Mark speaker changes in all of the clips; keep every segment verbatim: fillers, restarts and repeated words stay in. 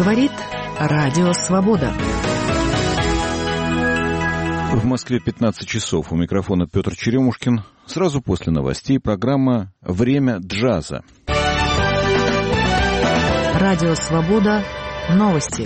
Speaker 1: Говорит Радио Свобода.
Speaker 2: В Москве пятнадцать часов. У микрофона Петр Черемушкин. Сразу после новостей программа «Время джаза».
Speaker 1: Радио Свобода. Новости.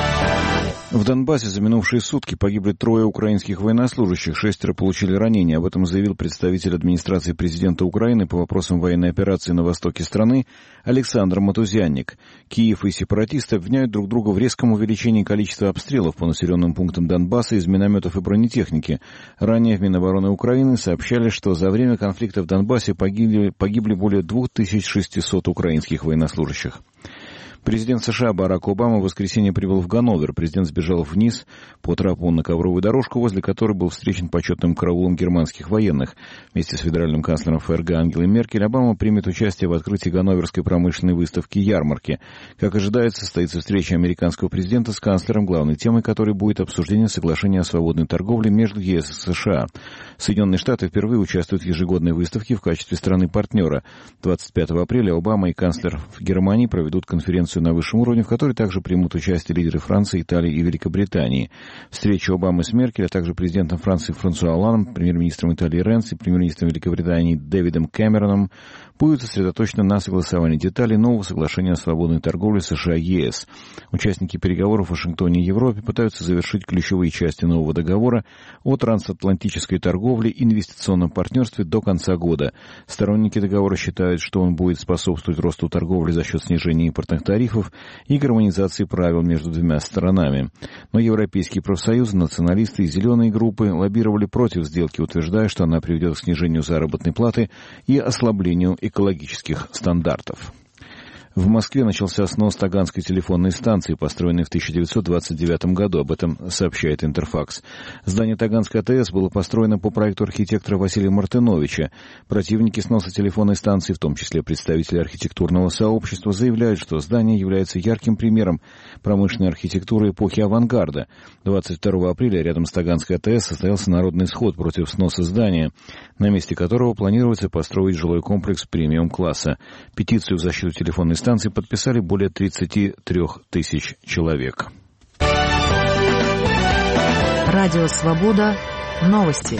Speaker 2: В Донбассе за минувшие сутки погибли трое украинских военнослужащих, шестеро получили ранения. Об этом заявил представитель администрации президента Украины по вопросам военной операции на востоке страны Александр Матузянник. Киев и сепаратисты обвиняют друг друга в резком увеличении количества обстрелов по населенным пунктам Донбасса из минометов и бронетехники. Ранее в Минобороны Украины сообщали, что за время конфликта в Донбассе погибли, погибли более две тысячи шестьсот украинских военнослужащих. Президент США Барак Обама в воскресенье прибыл в Ганновер. Президент сбежал вниз по трапу на ковровую дорожку, возле которой был встречен почетным караулом германских военных. Вместе с федеральным канцлером ФРГ Ангелой Меркель Обама примет участие в открытии Ганноверской промышленной выставки «Ярмарки». Как ожидается, состоится встреча американского президента с канцлером, главной темой которой будет обсуждение соглашения о свободной торговле между ЕС и США. Соединенные Штаты впервые участвуют в ежегодной выставке в качестве страны-партнера. двадцать пятого апреля Обама и канцлер Германии проведут конференцию на высшем уровне, в которой также примут участие лидеры Франции, Италии и Великобритании. Встреча Обамы с Меркель, а также президентом Франции Франсуа Олландом, премьер-министром Италии Ренци, премьер-министром Великобритании Дэвидом Кэмероном будет сосредоточена на согласовании деталей нового соглашения о свободной торговле США-ЕС. Участники переговоров в Вашингтоне и Европе пытаются завершить ключевые части нового договора о трансатлантической торговле и инвестиционном партнерстве до конца года. Сторонники договора считают, что он будет способствовать росту торговли за счет снижения импортных тарифов и гармонизации правил между двумя сторонами. Но европейские профсоюзы, националисты и зеленые группы лоббировали против сделки, утверждая, что она приведет к снижению заработной платы и ослаблению экологических стандартов. В Москве начался снос Таганской телефонной станции, построенной в тысяча девятьсот двадцать девятом году. Об этом сообщает Интерфакс. Здание Таганской АТС было построено по проекту архитектора Василия Мартыновича. Противники сноса телефонной станции, в том числе представители архитектурного сообщества, заявляют, что здание является ярким примером промышленной архитектуры эпохи авангарда. двадцать второго апреля рядом с Таганской АТС состоялся народный сход против сноса здания, на месте которого планируется построить жилой комплекс премиум-класса. Петицию в защиту телефонной станции станции подписали более тридцати трёх тысяч человек.
Speaker 1: Радио Свобода. Новости.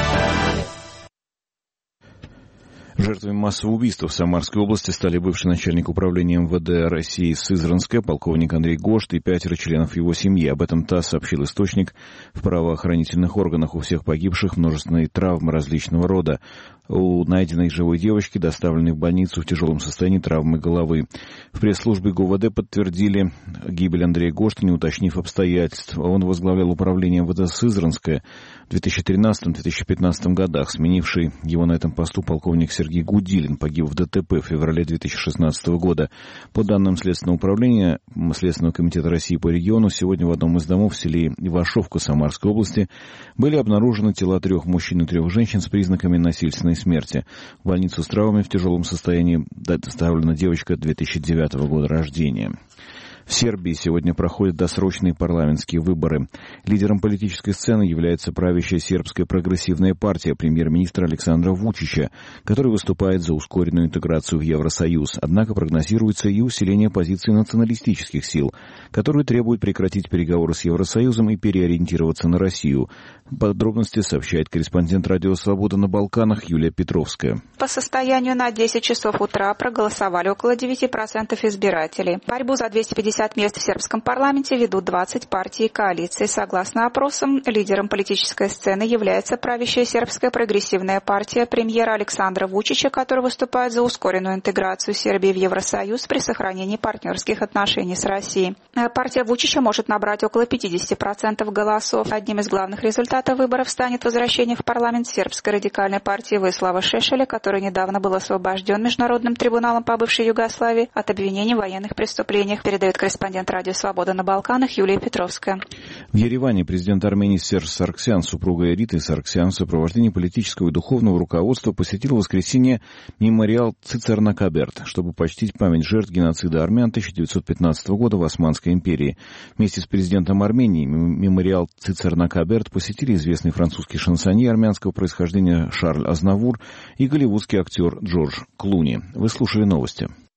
Speaker 2: Жертвами массового убийства в Самарской области стали бывший начальник управления МВД России Сызранска, полковник Андрей Гошт и пятеро членов его семьи. Об этом ТАСС сообщил источник в правоохранительных органах. У всех погибших множественные травмы различного рода. У найденной живой девочки доставлены в больницу в тяжелом состоянии травмы головы. В пресс-службе ГУВД подтвердили гибель Андрея Гошта, не уточнив обстоятельств. Он возглавлял управление МВД Сызранское в две тысячи тринадцатом — две тысячи пятнадцатом годах. Сменивший его на этом посту полковник Сергей Гудилин погиб в ДТП в феврале две тысячи шестнадцатого года. По данным Следственного управления Следственного комитета России по региону, сегодня в одном из домов в селе Ивашовка Самарской области были обнаружены тела трех мужчин и трех женщин с признаками насильственной смерти. В больницу с травмами в тяжелом состоянии доставлена девочка две тысячи девятого года рождения. В Сербии сегодня проходят досрочные парламентские выборы. Лидером политической сцены является правящая сербская прогрессивная партия премьер-министра Александра Вучича, который выступает за ускоренную интеграцию в Евросоюз. Однако прогнозируется и усиление позиций националистических сил, которые требуют прекратить переговоры с Евросоюзом и переориентироваться на Россию. Подробности сообщает корреспондент Радио Свобода на Балканах Юлия Петровская.
Speaker 3: По состоянию на десять часов утра проголосовали около девяти процентов избирателей. Борьбу за двести пятьдесят мест в сербском парламенте ведут двадцать партий и коалиций. Согласно опросам, лидером политической сцены является правящая сербская прогрессивная партия премьера Александра Вучича, который выступает за ускоренную интеграцию Сербии в Евросоюз при сохранении партнерских отношений с Россией. Партия Вучича может набрать около пятидесяти процентов голосов. Одним из главных результатов выборов станет возвращение в парламент сербской радикальной партии Воислава Шешеля, который недавно был освобожден Международным трибуналом по бывшей Югославии от обвинений в военных преступлениях, передает корреспондент Радио Свобода на Балканах Юлия Петровская.
Speaker 2: В Ереване президент Армении Серж Саргсян, супруга Эриты Саргсян, в сопровождении политического и духовного руководства посетил в воскресенье мемориал Цицерна-Каберт, чтобы почтить память жертв геноцида армян тысяча девятьсот пятнадцатого года в Османской империи. Вместе с президентом Армении мемориал Цицерна-Каберт посетили известный французский шансонье армянского происхождения Шарль Азнавур и голливудский актер Джордж Клуни. Вы слушали новости.